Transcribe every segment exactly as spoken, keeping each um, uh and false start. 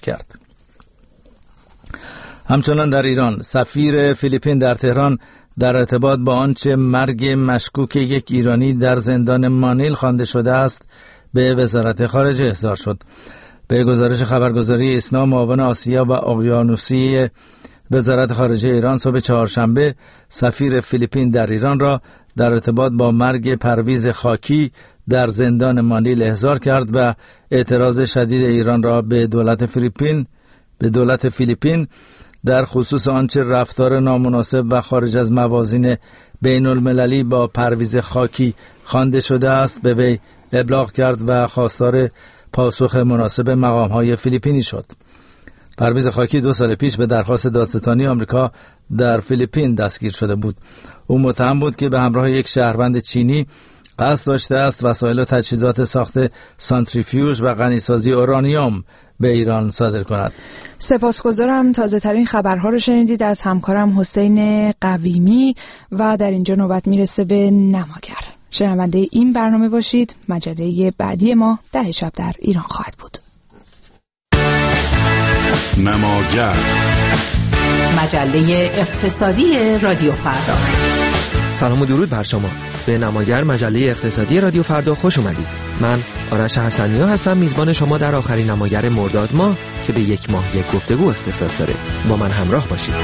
کرد. همچنان در ایران سفیر فیلیپین در تهران در ارتباط با آنچه مرگ مشکوک یک ایرانی در زندان مانیل خوانده شده است به وزارت خارجه احضار شد. به گزارش خبرگزاری اسنا، معاون آسیا و اقیانوسی وزارت خارجه ایران صبح چهارشنبه سفیر فیلیپین در ایران را در ارتباط با مرگ پرویز خاکی در زندان مانیل احضار کرد و اعتراض شدید ایران را به دولت فیلیپین به دولت فیلیپین در خصوص آنچه رفتار نامناسب و خارج از موازین بین المللی با پرویز خاکی خوانده شده است به وی ابلاغ کرد و خواستار پاسخ مناسب مقام‌های فیلیپینی شد. پرویز خاکی دو سال پیش به درخواست دادستانی آمریکا در فیلیپین دستگیر شده بود. او متهم بود که به همراه یک شهروند چینی قصد داشته است وسایل و تجهیزات ساخت سانتریفیوژ و غنیسازی اورانیوم به ایران صادر کند. سپاسگزارم. تازه ترین خبرها رو شنیدید از همکارم حسین قویمی و در اینجا نوبت میرسه به نماگر. شنونده این برنامه باشید. مجله بعدی ما ده شب در ایران خواهد بود. نماگر، مجله اقتصادی رادیو فردا. سلام و درود بر شما. به نماگر، مجله اقتصادی رادیو فردا خوش اومدید. من آرش حسنیا هستم، میزبان شما در آخرین نماگر مرداد ماه که به یک ماه یک گفتگو اختصاص داره. با من همراه باشید.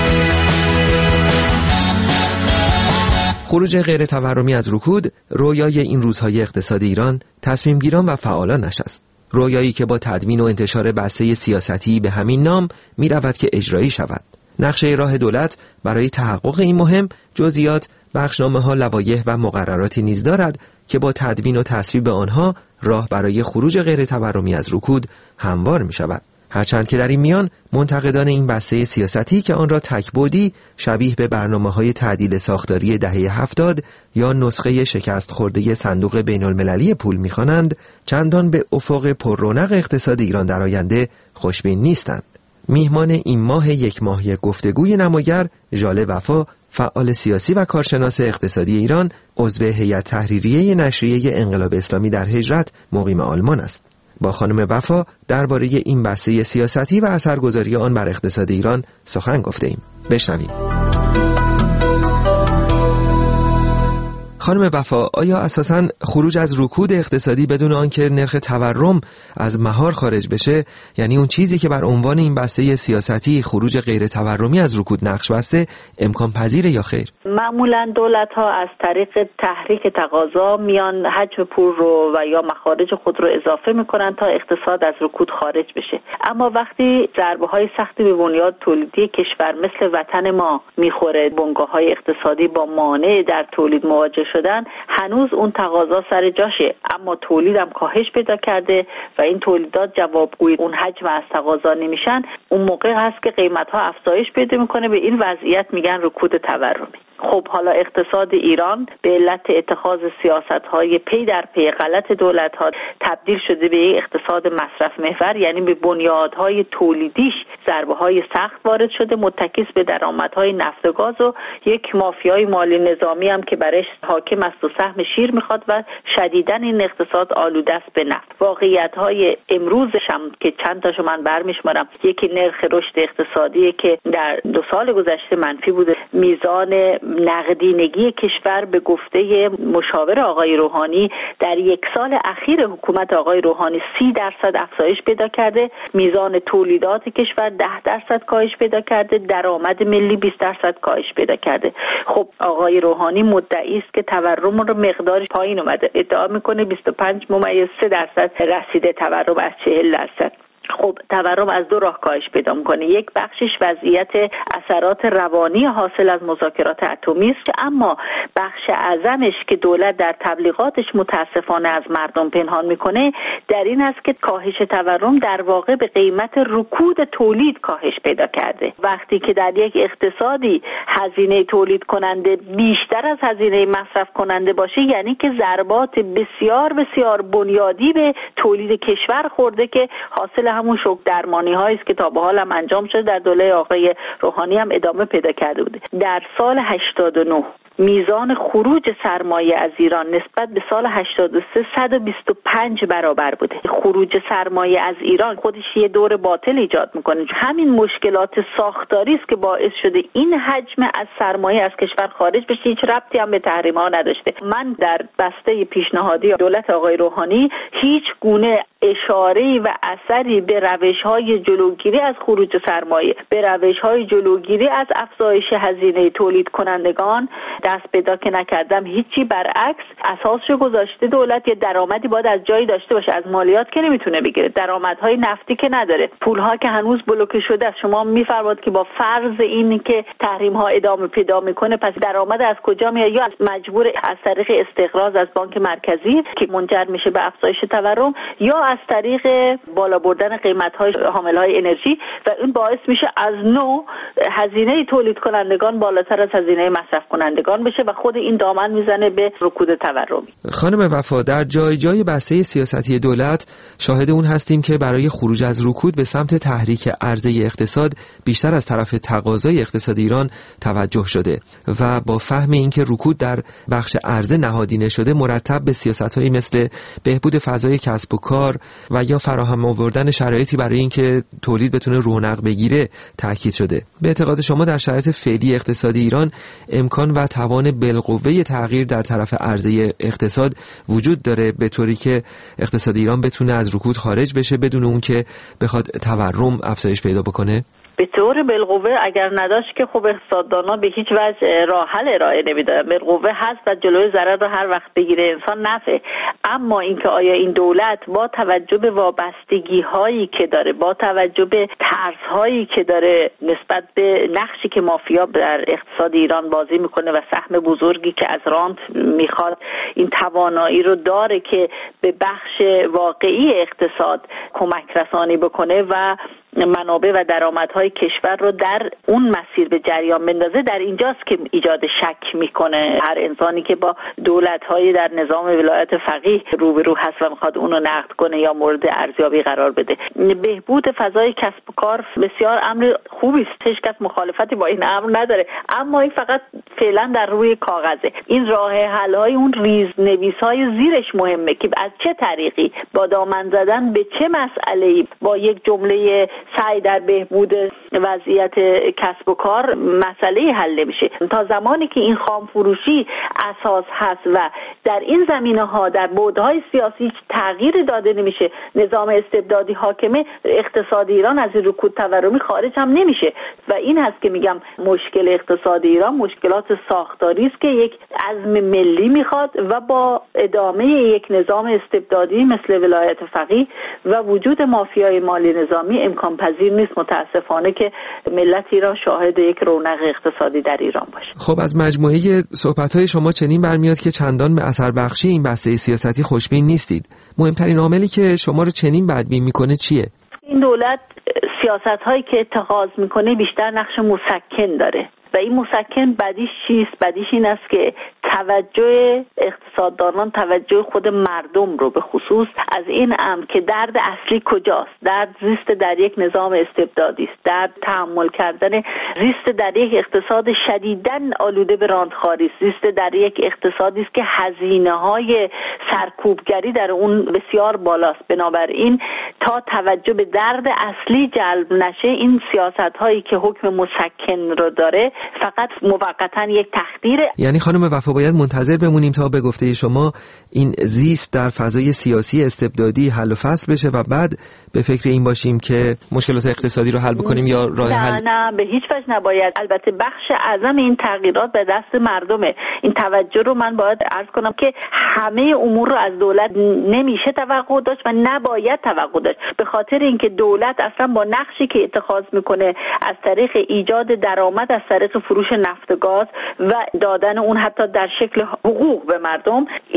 خروج غیر تورمی از رکود رویای این روزهای اقتصاد ایران، تصمیم گیران و فعالانش است. رویایی که با تدوین و انتشار بسته سیاستی به همین نام می رود که اجرایی شود. نقشه راه دولت برای تحقق این مهم جزئیات، بخشنامه ها، لوایح و مقرراتی نیز دارد که با تدوین و تصویب آنها راه برای خروج غیر تورمی از رکود هموار می شود. هرچند که در این میان منتقدان این بسته سیاستی که آن را تک‌بعدی شبیه به برنامه‌های تعدیل ساختاری دهه هفتاد یا نسخه شکست خورده صندوق بین‌المللی پول می‌خوانند، چندان به افق پررونق اقتصاد ایران در آینده خوشبین نیستند. میهمان این ماه یک ماهی گفتگوی نماگر، ژاله وفا، فعال سیاسی و کارشناس اقتصادی ایران، عضو هیئت تحریریه نشریه انقلاب اسلامی در هجرت، مقیم آلمان است. با خانم وفا درباره این بسته سیاستی و اثرگذاری آن بر اقتصاد ایران سخن گفته ایم. بشنویم. خانم وفا، آیا اساساً خروج از رکود اقتصادی بدون آنکه نرخ تورم از مهار خارج بشه، یعنی اون چیزی که بر عنوان این بسته سیاستی خروج غیر تورمی از رکود نقش بسته، امکان پذیره یا خیر؟ معمولاً دولت‌ها از طریق تحریک تقاضا میان حجم پول رو و یا مخارج خود رو اضافه میکنن تا اقتصاد از رکود خارج بشه. اما وقتی ضربه‌های سختی به بنیاد تولیدی کشور مثل وطن ما میخوره، بنگاه‌های اقتصادی با مانع در تولید مواجه شدن، هنوز اون تقاضا سر جاشه، اما تولیدم کاهش پیدا کرده و این تولیدات جوابگوی اون حجم از تقاضا نمیشن. اون موقع هست که قیمت‌ها افزایش پیدا میکنه. به این وضعیت میگن رکود تورمی. خب حالا اقتصاد ایران به علت اتخاذ سیاست‌های پی در پی غلط دولت‌ها تبدیل شده به یک اقتصاد مصرف محور، یعنی به بنیادهای تولیدیش ضربه‌های سخت وارد شده، متکیس به درآمدهای نفت و گاز و یک مافیای مالی نظامی هم که برش حاکم است و سهم شیر میخواد و شدیداً این اقتصاد آلوده است به نفت. واقعیت‌های امروزش هم که چند تاشو من برمی‌شمارم، یکی نرخ رشد اقتصادی که در دو سال گذشته منفی بوده، میزان نقدینگی کشور به گفته مشاور آقای روحانی در یک سال اخیر حکومت آقای روحانی سی درصد افزایش پیدا کرده، میزان تولیدات کشور ده درصد کاهش پیدا کرده، درآمد ملی بیست درصد کاهش پیدا کرده. خب آقای روحانی مدعی است که تورم رو مقدارش پایین اومده، ادعا میکنه بیست و پنج ممیز سه درصد رسیده تورم از چهل درصد. خب تورم از دو راه کاهش پیدا میکنه. یک بخشش وضعیت اثرات روانی حاصل از مذاکرات اتمی است، اما بخش اعظمش که دولت در تبلیغاتش متاسفانه از مردم پنهان میکنه در این است که کاهش تورم در واقع به قیمت رکود تولید کاهش پیدا کرده. وقتی که در یک اقتصادی هزینه تولید کننده بیشتر از هزینه مصرف کننده باشه، یعنی که ضربات بسیار بسیار بنیادی به تولید کشور خورده که حاصل همون شوک درمانی هایی است که تا به حال هم انجام شده، در دوره آقای روحانی هم ادامه پیدا کرده بوده. در سال هشتاد و نه میزان خروج سرمایه از ایران نسبت به سال هشتاد و سه صد و بیست و پنج برابر بوده. خروج سرمایه از ایران خودش یه دور باطل ایجاد میکنه. همین مشکلات ساختاری است که باعث شده این حجم از سرمایه از کشور خارج بشه. هیچ ربطی هم به تحریم ها نداشته. من در بسته پیشنهادی دولت آقای روحانی هیچ گونه اشاره‌ای و اثری به روش‌های جلوگیری از خروج سرمایه، به روش‌های جلوگیری از افزایش هزینه تولید کنندگان دست پیدا که نکردم. هیچی، برعکس اساسش گذاشته دولت یه درآمدی باید از جایی داشته باشه. از مالیات که نمیتونه بگیره، درآمدهای نفتی که نداره، پول‌ها که هنوز بلوکه شده است. شما می‌فرمایید که با فرض این که تحریم‌ها ادامه پیدا می‌کنه پس درآمد از کجا میاد؟ یا مجبور از طریق استقراض از بانک مرکزی که منجر میشه به افزایش تورم، یا از طریق بالا بردن قیمت‌های حامل‌های انرژی و این باعث میشه از نو هزینه تولید کنندگان بالاتر از هزینه مصرف کنندگان بشه و خود این دامن میزنه به رکود تورمی. خانم وفا، در جای جای بسته سیاستی دولت شاهد اون هستیم که برای خروج از رکود به سمت تحریک عرضه اقتصاد بیشتر از طرف تقاضای اقتصاد ایران توجه شده و با فهم اینکه رکود در بخش عرضه نهادینه شده مرتب به سیاست‌هایی مثل بهبود فضای کسب و کار و یا فراهم آوردن شرایطی برای اینکه تولید بتونه رونق بگیره تاکید شده. به اعتقاد شما در شرایط فعلی اقتصادی ایران امکان و توان بالقوه تغییر در طرف عرضه اقتصاد وجود داره به طوری که اقتصاد ایران بتونه از رکود خارج بشه بدون اون که بخواد تورم افزایش پیدا بکنه؟ به طور بالقوه اگر نداشت که خب اقتصاددانا به هیچ وجه راه حل ارائه نمیدن. بالقوه هست و جلوی ضرر رو هر وقت بگیره انسان نفعه. اما اینکه آیا این دولت با توجه به وابستگی هایی که داره، با توجه به ترس هایی که داره نسبت به نقشی که مافیا در اقتصاد ایران بازی میکنه و سهم بزرگی که از رانت میخواد، این توانایی رو داره که به بخش واقعی اقتصاد کمک رسانی بکنه و منابع و درآمدهای کشور رو در اون مسیر به جریان بندازه، در اینجاست که ایجاد شک میکنه هر انسانی که با دولت‌های در نظام ولایت فقیه روبرو هست و میخواد اونو نقد کنه یا مورد ارزیابی قرار بده. بهبود فضای کسب و کار بسیار امر خوبی است، هیچ کس مخالفتی با این امر نداره، اما این فقط فعلا در روی کاغذه. این راه حل‌های اون ریزنویس‌های زیرش مهمه که از چه طریقی با دامن زدن به چه مسئله‌ای با یک جمله سعی در بهبود وضعیت کسب و کار مسئله حل نمیشه. تا زمانی که این خام فروشی اساس هست و در این زمینه‌ها در بعدهای سیاسی تغییر داده نمیشه، نظام استبدادی حاکمه، اقتصاد ایران از این رکود تورمی خارج هم نمیشه و این هست که میگم مشکل اقتصاد ایران مشکلات ساختاری است که یک عزم ملی میخواد و با ادامه یک نظام استبدادی مثل ولایت فقیه و وجود مافیای مالی نظامی امکان پذیر نیست متاسفانه که ملت ایران شاهد یک رونق اقتصادی در ایران باشه. خب از مجموعه صحبت‌های شما چنین برمیاد که چندان به اثر بخشی این بسته سیاستی خوشبین نیستید. مهمترین عاملی که شما رو چنین بدبین میکنه چیه؟ این دولت سیاست‌هایی که اتخاذ میکنه بیشتر نقش مسکن داره و این مسکن بدیش چیست؟ بدیش این است که توجه اقتصاددانان، توجه خود مردم رو به خصوص از این امر که درد اصلی کجاست؟ درد زیست در یک نظام استبدادی است، درد تحمل کردن زیست در یک اقتصاد شدیداً آلوده به راندخواری است، زیست در یک اقتصادی است که هزینه‌های سرکوبگری در اون بسیار بالاست. بنابراین تا توجه به درد اصلی جلب نشه، این سیاست‌هایی که حکم مسکن رو داره فقط موقتاً یک تخدیره. یعنی خانم وفا باید منتظر بمونیم تا به گفته شما این زیست در فضای سیاسی استبدادی حل و فصل بشه و بعد به فکر این باشیم که مشکلات اقتصادی رو حل بکنیم یا راه نه حل؟ نه به هیچ وجه نباید. البته بخش اعظم این تغییرات به دست مردمه. این توجه رو من باید عرض کنم که همه امور رو از دولت نمیشه توقع داشت و نباید توقع داشت، به خاطر اینکه دولت اصلا با نقشی که اتخاذ میکنه از طریق ایجاد درآمد از طریق فروش نفت و گاز و دادن اون حتی در شکل حقوق به مردم، این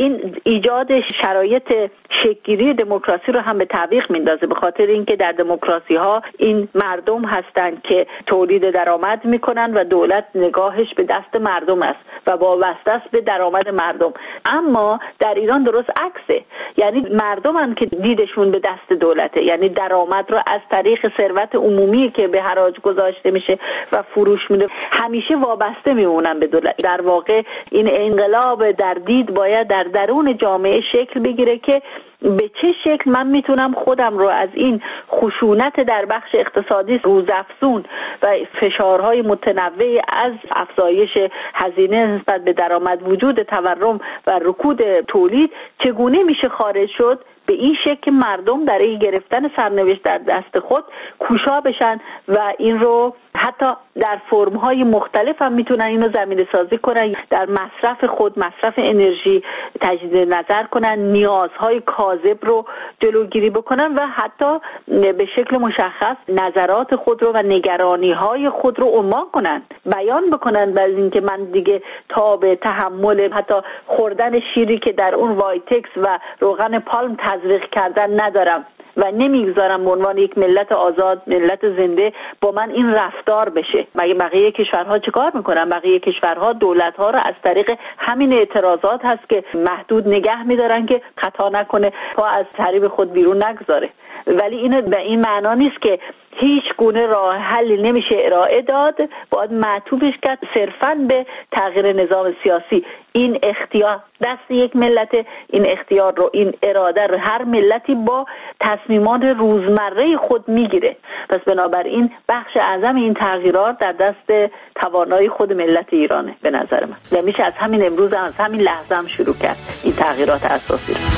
ایجاد شرایط شکل‌گیری دموکراسی رو هم به تعویق میندازه، به خاطر اینکه در دموکراسی ها این مردم هستند که تولید درآمد میکنن و دولت نگاهش به دست مردم است و وابسته است به درآمد مردم. اما در ایران درست عکسه، یعنی مردمن که دیدشون به دست دولته، یعنی درآمد رو از طریق ثروت عمومی که به حراج گذاشته میشه و فروش میده همیشه وابسته میمونن به دولت. در واقع این انقلاب در دید باید در درون جامعه شکل بگیره که به چه شکل من میتونم خودم رو از این خشونت در بخش اقتصادی روزافزون و فشارهای متنوع از افزایش هزینه نسبت به درآمد، وجود تورم و رکود تولید چگونه میشه خارج شد، به این شکل که مردم در این گرفتن سرنوشت در دست خود کوشا بشن و این رو حتی در فرم‌های مختلف هم میتونن اینو زمینه سازی کنن، در مصرف خود، مصرف انرژی تجدید نظر کنن، نیازهای کاذب رو جلوگیری بکنن و حتی به شکل مشخص نظرات خود رو و نگرانی‌های خود رو عنوان کنن، بیان بکنن، بعد اینکه من دیگه تاب تحمل حتی خوردن شیری که در اون وایتکس و روغن پالم تزریق کردن ندارم و نمیگذارم به عنوان یک ملت آزاد، ملت زنده با من این رفتار بشه. مگه بقیه کشورها چیکار میکنن؟ بقیه کشورها دولت‌ها رو از طریق همین اعتراضات هست که محدود نگه میدارن که خطا نکنه، پا از حریم خود بیرون نگذاره. ولی این به این معنا نیست که هیچ گونه راه حل نمیشه ارائه داد، باید معطوفش کرد صرفاً به تغییر نظام سیاسی. این اختیار دست یک ملت، این اختیار رو، این اراده رو هر ملتی با تصمیمات روزمره خود میگیره. پس بنابراین بخش اعظم این تغییرات در دست توانایی خود ملت ایرانه به نظر من. و میشه از همین امروز هم، از همین لحظه هم شروع کرد این تغییرات اساسی رو.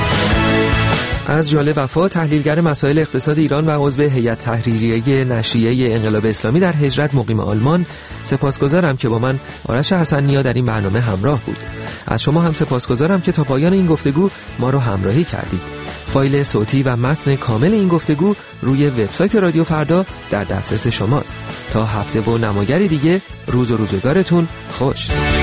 از جاله وفا، تحلیلگر مسائل اقتصاد ایران و عضو هیئت تحریریه نشریه انقلاب اسلامی در هجرت مقیم آلمان، سپاسگزارم که با من آرش حسن‌نیا در این برنامه همراه بود. از شما هم سپاسگزارم که تا پایان این گفتگو ما رو همراهی کردید. فایل صوتی و متن کامل این گفتگو روی وبسایت رادیو فردا در دسترس شماست. تا هفته و نماگری دیگه، روز و روزگارتون خوش.